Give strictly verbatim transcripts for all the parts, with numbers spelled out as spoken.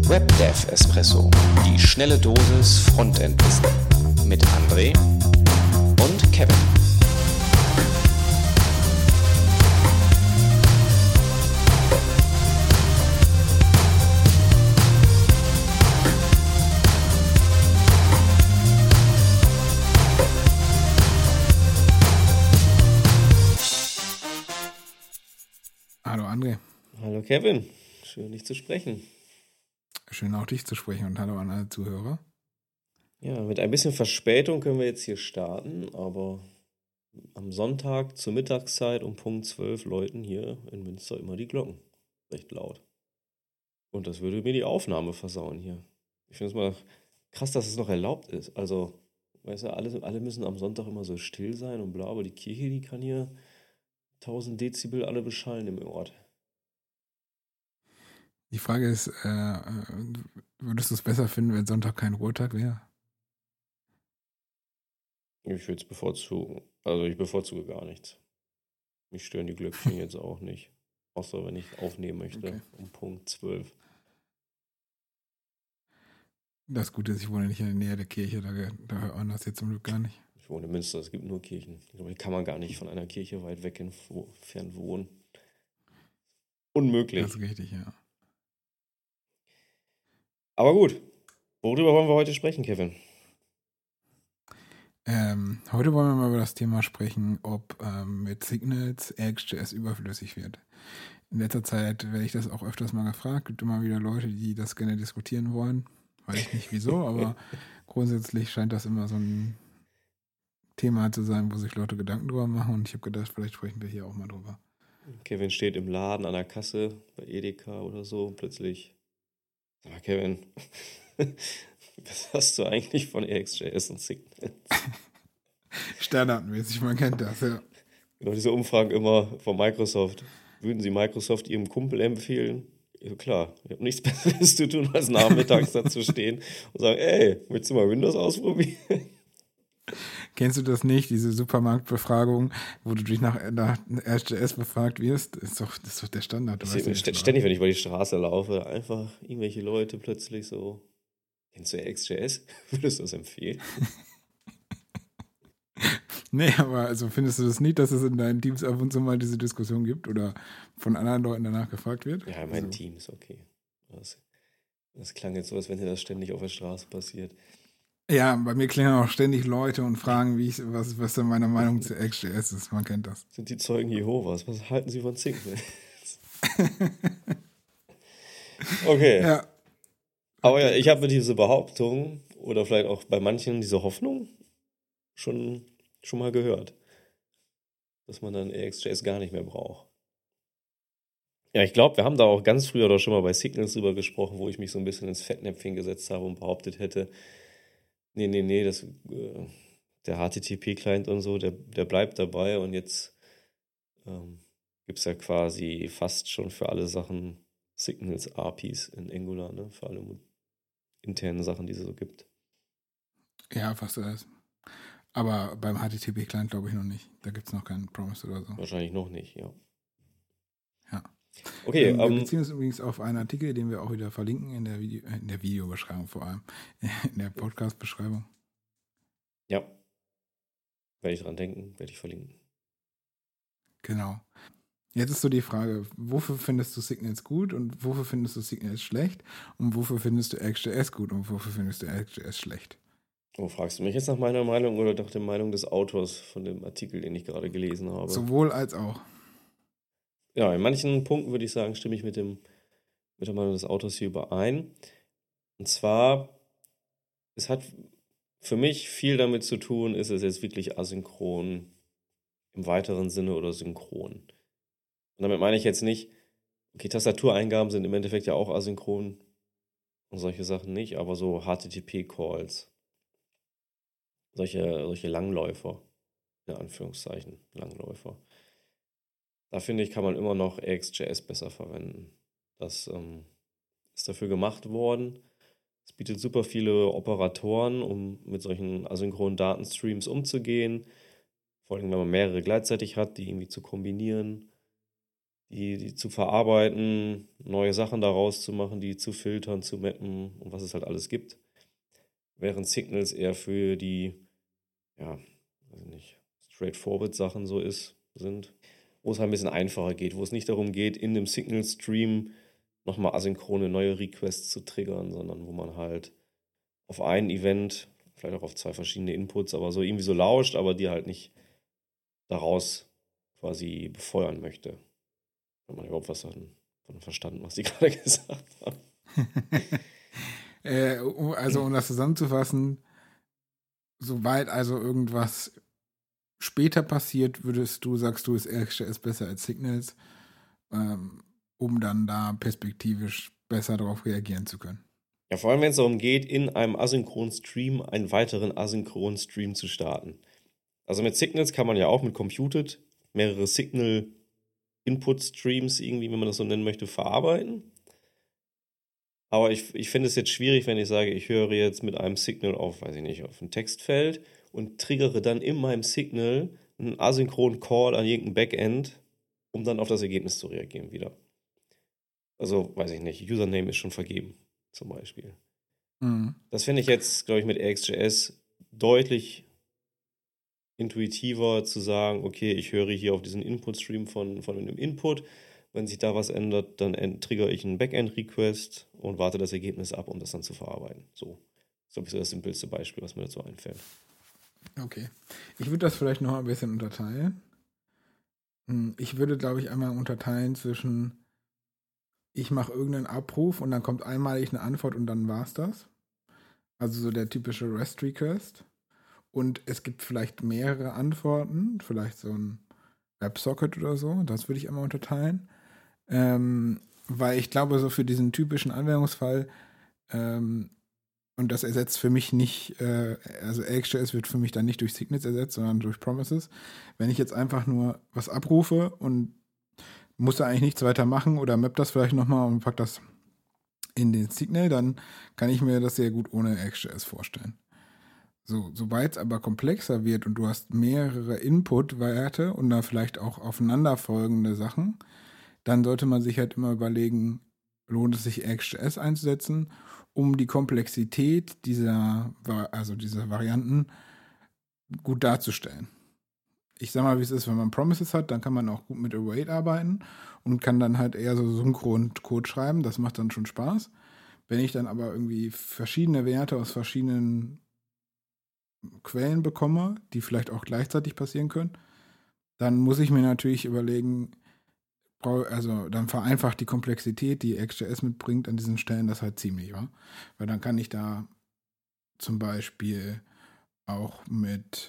WebDev Espresso, die schnelle Dosis Frontend-Wissen mit André und Kevin. Hallo André. Hallo Kevin, schön dich zu sprechen. Schön auch dich zu sprechen und hallo an alle Zuhörer. Ja, mit ein bisschen Verspätung können wir jetzt hier starten, aber am Sonntag zur Mittagszeit um Punkt zwölf läuten hier in Münster immer die Glocken. Recht laut. Und das würde mir die Aufnahme versauen hier. Ich finde es mal krass, dass es noch erlaubt ist. Also, weißt du, alle, alle müssen am Sonntag immer so still sein und bla, aber die Kirche, die kann hier tausend Dezibel alle beschallen im Ort. Die Frage ist, äh, würdest du es besser finden, wenn Sonntag kein Ruhetag wäre? Ich würde es bevorzugen. Also ich bevorzuge gar nichts. Mich stören die Glöckchen jetzt auch nicht. Außer wenn ich aufnehmen möchte, Okay. um Punkt zwölf. Das Gute ist, ich wohne nicht in der Nähe der Kirche, da, da hört man das jetzt zum Glück gar nicht. Ich wohne in Münster, es gibt nur Kirchen. Ich glaube, die kann man gar nicht von einer Kirche weit weg entfernt wohnen. Unmöglich. Das ist richtig, ja. Aber gut, worüber wollen wir heute sprechen, Kevin? Ähm, heute wollen wir mal über das Thema sprechen, ob ähm, mit Signals A X J S überflüssig wird. In letzter Zeit werde ich das auch öfters mal gefragt. Gibt immer wieder Leute, die das gerne diskutieren wollen. Weiß ich nicht wieso, aber grundsätzlich scheint das immer so ein Thema zu sein, wo sich Leute Gedanken drüber machen. Und ich habe gedacht, vielleicht sprechen wir hier auch mal drüber. Kevin steht im Laden an der Kasse bei Edeka oder so und plötzlich, sag mal Kevin, was hast du eigentlich von A X J S und Signals? Standardmäßig, man kennt das, ja. Genau, diese Umfragen immer von Microsoft. Würden Sie Microsoft Ihrem Kumpel empfehlen? Ja klar, ich habe nichts Besseres zu tun, als nachmittags da zu stehen und sagen, ey, willst du mal Windows ausprobieren? Kennst du das nicht, diese Supermarktbefragung, wo du dich nach, nach R J S befragt wirst? Das ist doch, das ist doch der Standard. Das ist st- ständig, wenn ich über die Straße laufe, einfach irgendwelche Leute plötzlich so, kennst du A X J S? Würdest du das empfehlen? Nee, aber also findest du das nicht, dass es in deinen Teams ab und zu mal diese Diskussion gibt oder von anderen Leuten danach gefragt wird? Ja, in meinen also. Teams, okay. Das, das klang jetzt so, als wenn dir das ständig auf der Straße passiert. Ja, bei mir klingeln auch ständig Leute und fragen, wie ich, was, was denn meine Meinung zu A X J S ist. Man kennt das. Sind die Zeugen Jehovas? Was halten sie von Signals? Okay. Ja. Aber ja, ich habe diese Behauptung oder vielleicht auch bei manchen diese Hoffnung schon, schon mal gehört, dass man dann A X J S gar nicht mehr braucht. Ja, ich glaube, wir haben da auch ganz früher doch schon mal bei Signals drüber gesprochen, wo ich mich so ein bisschen ins Fettnäpfchen gesetzt habe und behauptet hätte, nee, nee, nee, das, äh, der H T T P-Client und so, der, der bleibt dabei und jetzt ähm, gibt es ja quasi fast schon für alle Sachen Signals-A P Is in Angular, ne? Für alle internen Sachen, die es so gibt. Ja, fast alles. Aber beim H T T P-Client glaube ich noch nicht. Da gibt es noch keinen Promise oder so. Wahrscheinlich noch nicht, ja. Ja. Okay, ähm, wir ähm, beziehen uns übrigens auf einen Artikel, den wir auch wieder verlinken in der, Video, äh, in der Videobeschreibung vor allem, in der Podcast-Beschreibung. Ja. Werde ich dran denken, werde ich verlinken. Genau. Jetzt ist so die Frage, wofür findest du Signals gut und wofür findest du Signals schlecht und wofür findest du A X J S gut und wofür findest du A X J S schlecht? Oh, fragst du mich jetzt nach meiner Meinung oder nach der Meinung des Autors von dem Artikel, den ich gerade gelesen habe? Sowohl als auch. Ja, in manchen Punkten würde ich sagen, stimme ich mit, dem, mit der Meinung des Autors hier überein. Und zwar, es hat für mich viel damit zu tun, ist es jetzt wirklich asynchron im weiteren Sinne oder synchron. Und damit meine ich jetzt nicht, okay, Tastatureingaben sind im Endeffekt ja auch asynchron und solche Sachen nicht, aber so H T T P-Calls, solche, solche Langläufer, in Anführungszeichen, Langläufer. Da finde ich, kann man immer noch A X J S besser verwenden. Das ähm, ist dafür gemacht worden. Es bietet super viele Operatoren, um mit solchen asynchronen Datenstreams umzugehen. Vor allem, wenn man mehrere gleichzeitig hat, die irgendwie zu kombinieren. die, die zu verarbeiten, neue Sachen daraus zu machen, die zu filtern, zu mappen und was es halt alles gibt. Während Signals eher für die, ja, weiß ich nicht, straightforward Sachen so ist, sind, wo es halt ein bisschen einfacher geht, wo es nicht darum geht, in dem Signal-Stream nochmal asynchrone neue Requests zu triggern, sondern wo man halt auf ein Event, vielleicht auch auf zwei verschiedene Inputs, aber so irgendwie so lauscht, aber die halt nicht daraus quasi befeuern möchte. Wenn man überhaupt was davon verstanden, was die gerade gesagt haben. äh, also um das zusammenzufassen, sobald also irgendwas später passiert, würdest du, sagst du, ist ActionJS besser als Signals, ähm, um dann da perspektivisch besser darauf reagieren zu können. Ja, vor allem, wenn es darum geht, in einem asynchronen Stream einen weiteren asynchronen Stream zu starten. Also mit Signals kann man ja auch mit Computed mehrere Signal-Input-Streams irgendwie, wenn man das so nennen möchte, verarbeiten. Aber ich, ich finde es jetzt schwierig, wenn ich sage, ich höre jetzt mit einem Signal auf, weiß ich nicht, auf ein Textfeld und triggere dann in meinem Signal einen asynchronen Call an irgendein Backend, um dann auf das Ergebnis zu reagieren wieder. Also, weiß ich nicht, Username ist schon vergeben, zum Beispiel. Mhm. Das finde ich jetzt, glaube ich, mit ActionJS deutlich intuitiver zu sagen, okay, ich höre hier auf diesen Input-Stream von, von einem Input. Wenn sich da was ändert, dann triggere ich einen Backend-Request und warte das Ergebnis ab, um das dann zu verarbeiten. So, das ist, glaube ich, so das simpelste Beispiel, was mir dazu einfällt. Okay. Ich würde das vielleicht noch ein bisschen unterteilen. Ich würde, glaube ich, einmal unterteilen zwischen ich mache irgendeinen Abruf und dann kommt einmalig eine Antwort und dann war's das. Also so der typische REST-Request. Und es gibt vielleicht mehrere Antworten, vielleicht so ein WebSocket oder so. Das würde ich einmal unterteilen. Ähm, weil ich glaube, so für diesen typischen Anwendungsfall, ähm, und das ersetzt für mich nicht, äh, also ActionJS wird für mich dann nicht durch Signals ersetzt, sondern durch Promises. Wenn ich jetzt einfach nur was abrufe und muss da eigentlich nichts weiter machen oder map das vielleicht nochmal und pack das in den Signal, dann kann ich mir das sehr gut ohne ActionJS vorstellen. So, sobald es aber komplexer wird und du hast mehrere Input-Werte und da vielleicht auch aufeinanderfolgende Sachen, dann sollte man sich halt immer überlegen, lohnt es sich ActionJS einzusetzen, um die Komplexität dieser, also dieser Varianten gut darzustellen. Ich sag mal, wie es ist, wenn man Promises hat, dann kann man auch gut mit Await arbeiten und kann dann halt eher so synchron Code schreiben. Das macht dann schon Spaß. Wenn ich dann aber irgendwie verschiedene Werte aus verschiedenen Quellen bekomme, die vielleicht auch gleichzeitig passieren können, dann muss ich mir natürlich überlegen, also dann vereinfacht die Komplexität, die ActionJS mitbringt an diesen Stellen, das halt ziemlich, wa? Weil dann kann ich da zum Beispiel auch mit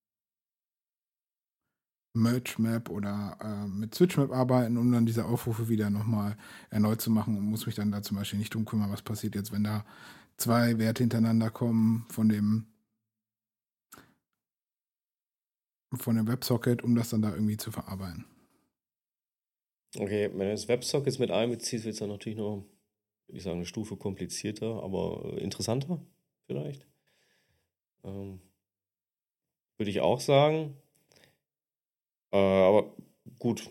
Merge Map oder äh, mit Switch Map arbeiten, um dann diese Aufrufe wieder nochmal erneut zu machen und muss mich dann da zum Beispiel nicht drum kümmern, was passiert jetzt, wenn da zwei Werte hintereinander kommen von dem von dem WebSocket, um das dann da irgendwie zu verarbeiten. Okay, wenn du das WebSockets mit einbeziehst, wird es dann natürlich noch, würde ich sagen, eine Stufe komplizierter, aber interessanter vielleicht. Ähm, würde ich auch sagen. Äh, aber gut.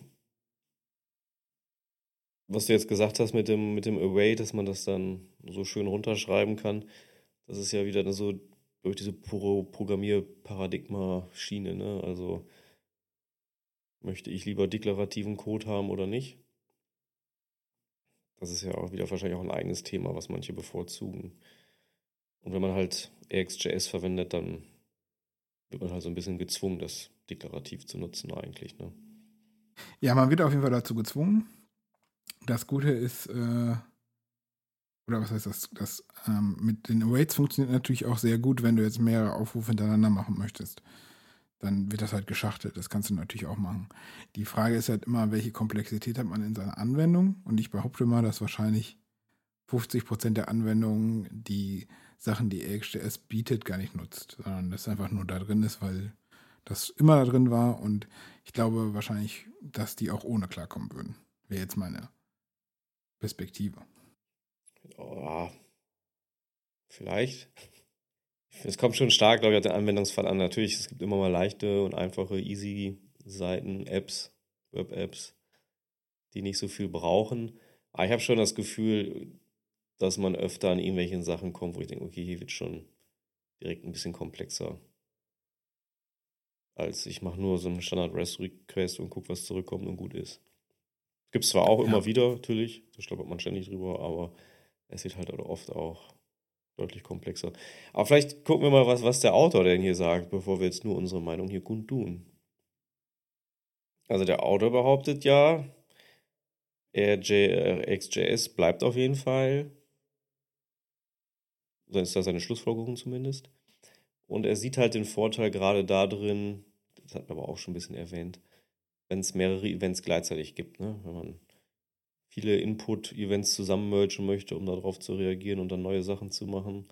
Was du jetzt gesagt hast mit dem, mit dem Await, dass man das dann so schön runterschreiben kann, das ist ja wieder so durch diese Pro Programmierparadigma-Schiene, ne? Also möchte ich lieber deklarativen Code haben oder nicht? Das ist ja auch wieder wahrscheinlich auch ein eigenes Thema, was manche bevorzugen. Und wenn man halt ActionJS verwendet, dann wird man halt so ein bisschen gezwungen, das deklarativ zu nutzen eigentlich, ne? Ja, man wird auf jeden Fall dazu gezwungen. Das Gute ist, äh, oder was heißt das, das ähm, mit den Awaits funktioniert natürlich auch sehr gut, wenn du jetzt mehrere Aufrufe hintereinander machen möchtest. Dann wird das halt geschachtelt. Das kannst du natürlich auch machen. Die Frage ist halt immer, welche Komplexität hat man in seiner Anwendung? Und ich behaupte mal, dass wahrscheinlich fünfzig Prozent der Anwendungen die Sachen, die ActionJS bietet, gar nicht nutzt, sondern das einfach nur da drin ist, weil das immer da drin war. Und ich glaube wahrscheinlich, dass die auch ohne klarkommen würden. Wäre jetzt meine Perspektive. Oh, vielleicht. Es kommt schon stark, glaube ich, auf den Anwendungsfall an. Natürlich, es gibt immer mal leichte und einfache, easy Seiten, Apps, Web-Apps, die nicht so viel brauchen. Aber ich habe schon das Gefühl, dass man öfter an irgendwelchen Sachen kommt, wo ich denke, okay, hier wird schon direkt ein bisschen komplexer. Als ich mache nur so einen Standard-REST-Request und gucke, was zurückkommt und gut ist. Gibt es zwar auch Ja. immer wieder, natürlich, da stolpert man ständig drüber, aber es wird halt oft auch deutlich komplexer. Aber vielleicht gucken wir mal, was, was der Autor denn hier sagt, bevor wir jetzt nur unsere Meinung hier kundtun. Also der Autor behauptet ja, X J S bleibt auf jeden Fall. So ist das seine Schlussfolgerung zumindest. Und er sieht halt den Vorteil gerade da drin, das hat man aber auch schon ein bisschen erwähnt, wenn es mehrere Events gleichzeitig gibt, ne? Wenn man viele Input-Events zusammen mergen möchte, um darauf zu reagieren und dann neue Sachen zu machen.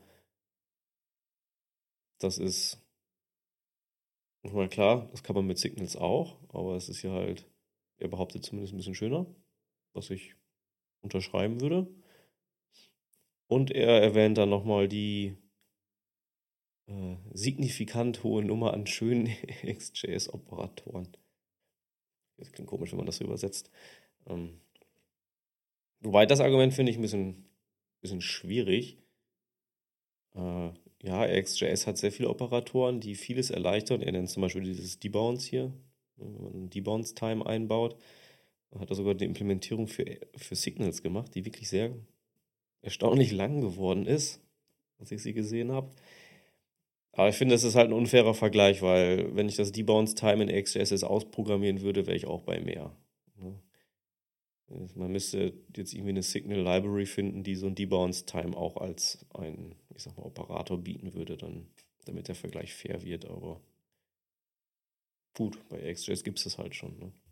Das ist mal klar, das kann man mit Signals auch, aber es ist ja halt, er behauptet zumindest ein bisschen schöner, was ich unterschreiben würde. Und er erwähnt dann nochmal die äh, signifikant hohe Nummer an schönen X J S-Operatoren. Das klingt komisch, wenn man das so übersetzt. Ähm, wobei das Argument finde ich ein bisschen, bisschen schwierig. Äh, ja, X J S hat sehr viele Operatoren, die vieles erleichtern. Er nennt zum Beispiel dieses Debounce hier, wenn man einen Debounce-Time einbaut. Hat er sogar die Implementierung für, für Signals gemacht, die wirklich sehr erstaunlich lang geworden ist, als ich sie gesehen habe. Aber ich finde, das ist halt ein unfairer Vergleich, weil wenn ich das Debounce-Time in X J S ausprogrammieren würde, wäre ich auch bei mehr. Man müsste jetzt irgendwie eine Signal-Library finden, die so ein Debounce-Time auch als ein, ich sag mal, Operator bieten würde, dann, damit der Vergleich fair wird. Aber gut, bei X J S gibt es das halt schon. Ne?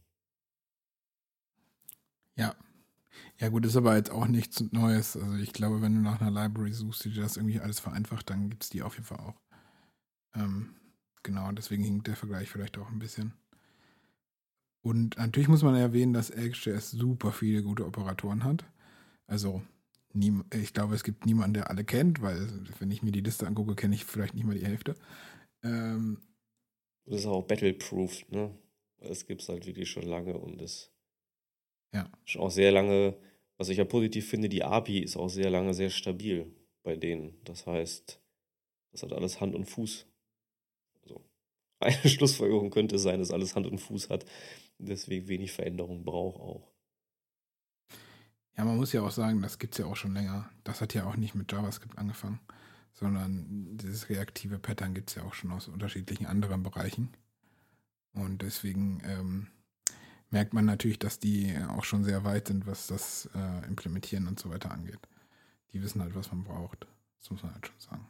Ja. Ja gut, ist aber jetzt auch nichts Neues. Also ich glaube, wenn du nach einer Library suchst, die dir das irgendwie alles vereinfacht, dann gibt es die auf jeden Fall auch. Ähm, genau, deswegen hinkt der Vergleich vielleicht auch ein bisschen. Und natürlich muss man erwähnen, dass X J S super viele gute Operatoren hat. Also nie, ich glaube, es gibt niemanden, der alle kennt, weil wenn ich mir die Liste angucke, kenne ich vielleicht nicht mal die Hälfte. Ähm, das ist auch battle-proof, ne? Es gibt es halt wirklich schon lange und es ja. schon auch sehr lange, was ich ja positiv finde, die A P I ist auch sehr lange sehr stabil bei denen. Das heißt, das hat alles Hand und Fuß. Also eine Schlussfolgerung könnte sein, dass alles Hand und Fuß hat, deswegen wenig Veränderung braucht auch. Ja, man muss ja auch sagen, das gibt es ja auch schon länger. Das hat ja auch nicht mit JavaScript angefangen, sondern dieses reaktive Pattern gibt es ja auch schon aus unterschiedlichen anderen Bereichen. Und deswegen ähm, merkt man natürlich, dass die auch schon sehr weit sind, was das äh, Implementieren und so weiter angeht. Die wissen halt, was man braucht. Das muss man halt schon sagen.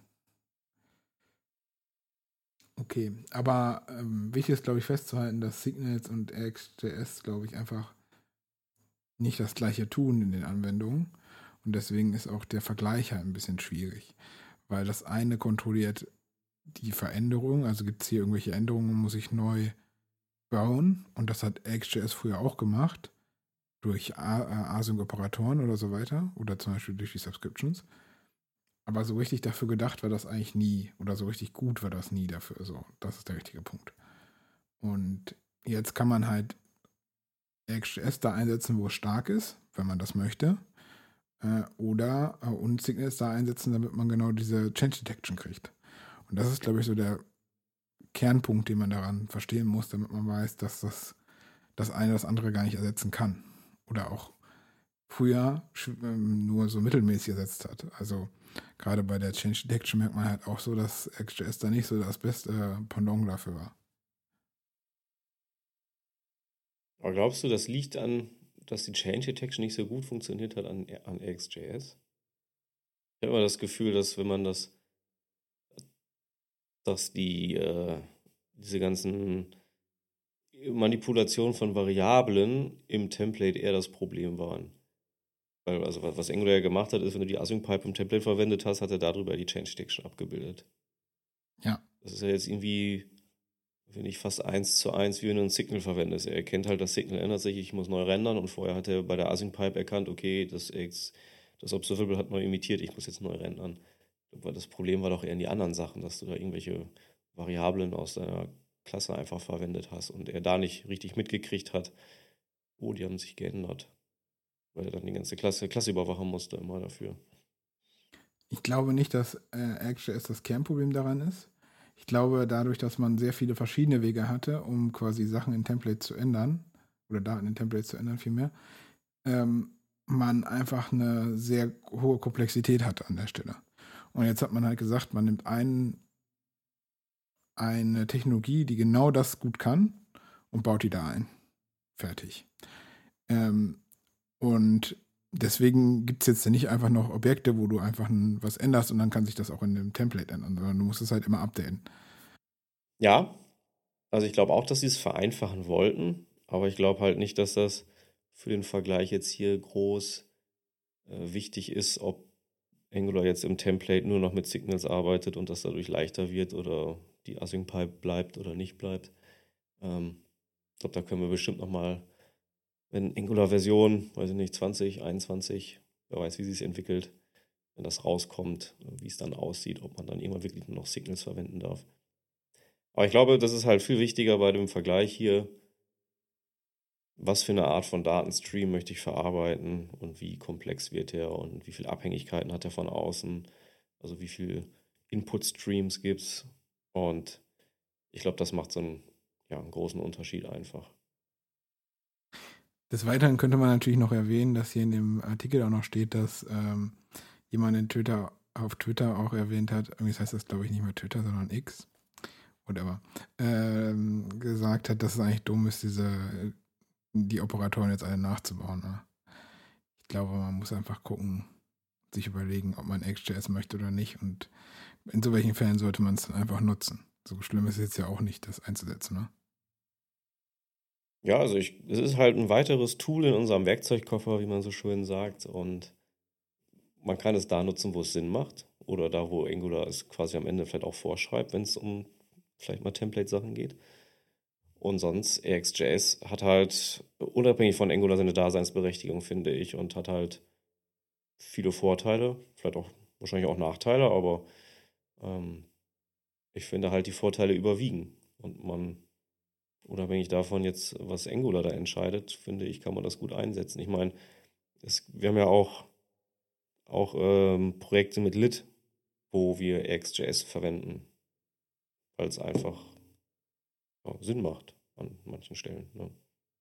Okay, aber ähm, wichtig ist, glaube ich, festzuhalten, dass Signals und X J S, glaube ich, einfach nicht das gleiche tun in den Anwendungen. Und deswegen ist auch der Vergleich halt ein bisschen schwierig. Weil das eine kontrolliert die Veränderung, also gibt es hier irgendwelche Änderungen, muss ich neu bauen. Und das hat X J S früher auch gemacht. Durch Async-Operatoren oder so weiter. Oder zum Beispiel durch die Subscriptions. Aber so richtig dafür gedacht war das eigentlich nie. Oder so richtig gut war das nie dafür. So, das ist der richtige Punkt. Und jetzt kann man halt X J S da einsetzen, wo es stark ist, wenn man das möchte. Äh, oder äh, und Signals da einsetzen, damit man genau diese Change Detection kriegt. Und das ist, glaube ich, so der Kernpunkt, den man daran verstehen muss, damit man weiß, dass das das eine das andere gar nicht ersetzen kann. Oder auch früher nur so mittelmäßig ersetzt hat. Also gerade bei der Change Detection merkt man halt auch so, dass X J S da nicht so das beste Pendant dafür war. Aber glaubst du, das liegt an, dass die Change Detection nicht so gut funktioniert hat an, an X J S? Ich habe immer das Gefühl, dass wenn man das, dass die, äh, diese ganzen Manipulationen von Variablen im Template eher das Problem waren. Weil, also was Angular ja gemacht hat, ist, wenn du die Async-Pipe im Template verwendet hast, hat er darüber die Change Detection abgebildet. Ja. Das ist ja jetzt irgendwie, finde ich, fast eins zu eins, wie wenn du ein Signal verwendest. Er erkennt halt, das Signal ändert sich, ich muss neu rendern und vorher hat er bei der Async-Pipe erkannt, okay, das, das Observable hat neu imitiert, ich muss jetzt neu rendern. Aber das Problem war doch eher in die anderen Sachen, dass du da irgendwelche Variablen aus deiner Klasse einfach verwendet hast und er da nicht richtig mitgekriegt hat, oh, die haben sich geändert. Weil er dann die ganze Klasse, Klasse überwachen musste immer dafür. Ich glaube nicht, dass äh, ActJS das Kernproblem daran ist. Ich glaube, dadurch, dass man sehr viele verschiedene Wege hatte, um quasi Sachen in Templates zu ändern, oder Daten in Templates zu ändern vielmehr, ähm, man einfach eine sehr hohe Komplexität hatte an der Stelle. Und jetzt hat man halt gesagt, man nimmt einen, eine Technologie, die genau das gut kann und baut die da ein. Fertig. Ähm, und deswegen gibt es jetzt nicht einfach noch Objekte, wo du einfach ein, was änderst und dann kann sich das auch in dem Template ändern, sondern du musst es halt immer updaten. Ja, also ich glaube auch, dass sie es vereinfachen wollten, aber ich glaube halt nicht, dass das für den Vergleich jetzt hier groß äh, wichtig ist, ob Angular jetzt im Template nur noch mit Signals arbeitet und das dadurch leichter wird oder die Async-Pipe bleibt oder nicht bleibt. Ähm, ich glaube, da können wir bestimmt nochmal, wenn Angular-Version, weiß ich nicht, zwanzig, einundzwanzig, wer weiß, wie sie es entwickelt, wenn das rauskommt, wie es dann aussieht, ob man dann irgendwann wirklich nur noch Signals verwenden darf. Aber ich glaube, das ist halt viel wichtiger bei dem Vergleich hier, was für eine Art von Datenstream möchte ich verarbeiten und wie komplex wird er und wie viele Abhängigkeiten hat er von außen, also wie viele Input-Streams gibt es. Und ich glaube, das macht so einen, ja, einen großen Unterschied einfach. Des Weiteren könnte man natürlich noch erwähnen, dass hier in dem Artikel auch noch steht, dass ähm, jemand in Twitter, auf Twitter auch erwähnt hat, irgendwie heißt das glaube ich nicht mehr Twitter, sondern X, whatever, ähm, gesagt hat, dass es eigentlich dumm ist, diese die Operatoren jetzt alle nachzubauen. Ne? Ich glaube, man muss einfach gucken, sich überlegen, ob man ActJS möchte oder nicht und in so welchen Fällen sollte man es dann einfach nutzen. So schlimm ist es jetzt ja auch nicht, das einzusetzen, ne? Ja, also ich, es ist halt ein weiteres Tool in unserem Werkzeugkoffer, wie man so schön sagt, und man kann es da nutzen, wo es Sinn macht oder da, wo Angular es quasi am Ende vielleicht auch vorschreibt, wenn es um vielleicht mal Template-Sachen geht. Und sonst, ActJS hat halt unabhängig von Angular seine Daseinsberechtigung, finde ich, und hat halt viele Vorteile, vielleicht auch wahrscheinlich auch Nachteile, aber ähm, ich finde halt die Vorteile überwiegen und man unabhängig davon jetzt, was Angular da entscheidet, finde ich, kann man das gut einsetzen. Ich meine, es, wir haben ja auch, auch ähm, Projekte mit Lit, wo wir ActJS verwenden, weil es einfach ja, Sinn macht an manchen Stellen. Ne?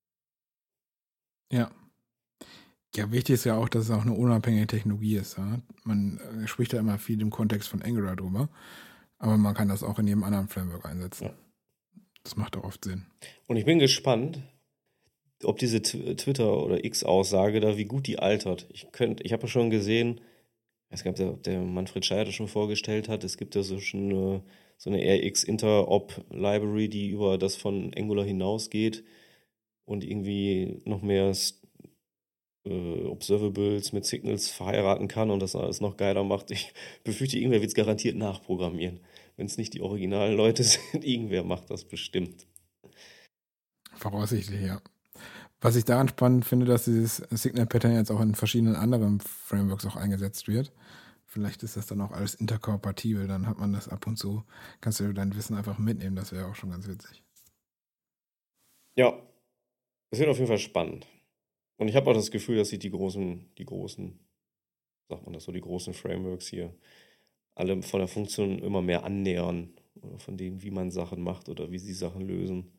Ja. Ja, wichtig ist ja auch, dass es auch eine unabhängige Technologie ist. Ja? Man äh, spricht ja immer viel im Kontext von Angular drüber, aber man kann das auch in jedem anderen Framework einsetzen. Ja. Das macht auch oft Sinn. Und ich bin gespannt, ob diese T- Twitter- oder X-Aussage da, wie gut die altert. Ich könnte, ich habe ja schon gesehen, ich weiß gar nicht, ob der, der Manfred Scheier das schon vorgestellt hat, es gibt ja so schon eine, so eine R X Interop Library, die über das von Angular hinausgeht und irgendwie noch mehr äh, Observables mit Signals verheiraten kann und das alles noch geiler macht. Ich befürchte, irgendwer wird es garantiert nachprogrammieren. Wenn es nicht die originalen Leute sind, irgendwer macht das bestimmt. Voraussichtlich, ja. Was ich daran spannend finde, dass dieses Signal-Pattern jetzt auch in verschiedenen anderen Frameworks auch eingesetzt wird. Vielleicht ist das dann auch alles interkompatibel, dann hat man das ab und zu, kannst du dein Wissen einfach mitnehmen, das wäre auch schon ganz witzig. Ja, es wird auf jeden Fall spannend. Und ich habe auch das Gefühl, dass sich die großen, die großen, sagt man das so, die großen Frameworks hier alle von der Funktion immer mehr annähern, oder von denen, wie man Sachen macht oder wie sie Sachen lösen.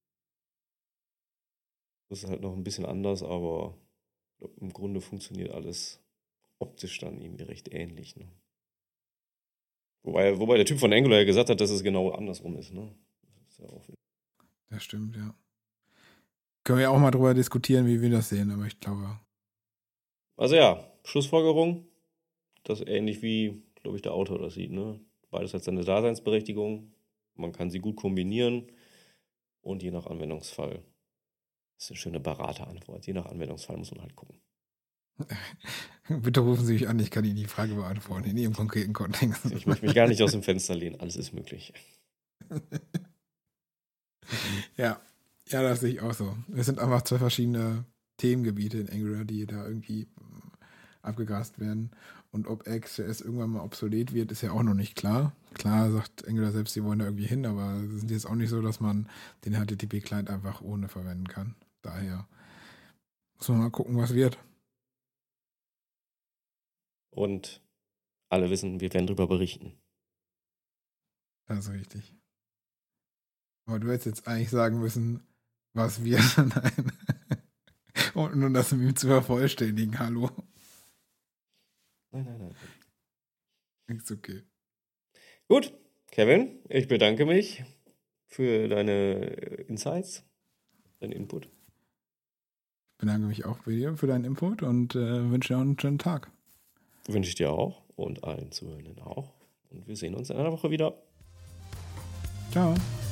Das ist halt noch ein bisschen anders, aber ich glaub, im Grunde funktioniert alles optisch dann irgendwie recht ähnlich. Ne? Wobei, wobei der Typ von Angular ja gesagt hat, dass es genau andersrum ist. Ne? Das ist ja auch Das stimmt, ja. Können wir ja auch mal drüber diskutieren, wie wir das sehen, aber ich glaube. Also ja, Schlussfolgerung, das ist ähnlich wie, glaube ich, der Autor das sieht. Ne? Beides hat seine Daseinsberechtigung. Man kann sie gut kombinieren und je nach Anwendungsfall. Das ist eine schöne Beraterantwort. Je nach Anwendungsfall muss man halt gucken. Bitte rufen Sie mich an, ich kann Ihnen die Frage beantworten, in Ihrem konkreten Kontext. Ich möchte mich gar nicht aus dem Fenster lehnen, alles ist möglich. Ja, ja, das sehe ich auch so. Es sind einfach zwei verschiedene Themengebiete in Angular, die da irgendwie abgegrast werden. Und ob ActJS irgendwann mal obsolet wird, ist ja auch noch nicht klar. Klar sagt Angular selbst, sie wollen da irgendwie hin, aber es ist jetzt auch nicht so, dass man den H T T P-Client einfach ohne verwenden kann. Daher Muss man mal gucken, was wird. Und alle wissen, wir werden darüber berichten. Das ist richtig. Aber du hättest jetzt eigentlich sagen müssen, was wird. Nein. Und nur das um ihm zu vervollständigen. Hallo. Nein, nein, nein. Ist okay. Gut, Kevin, ich bedanke mich für deine Insights, deinen Input. Ich bedanke mich auch bei dir für deinen Input und äh, wünsche dir einen schönen Tag. Wünsche ich dir auch und allen Zuhörenden auch. Und wir sehen uns in einer Woche wieder. Ciao.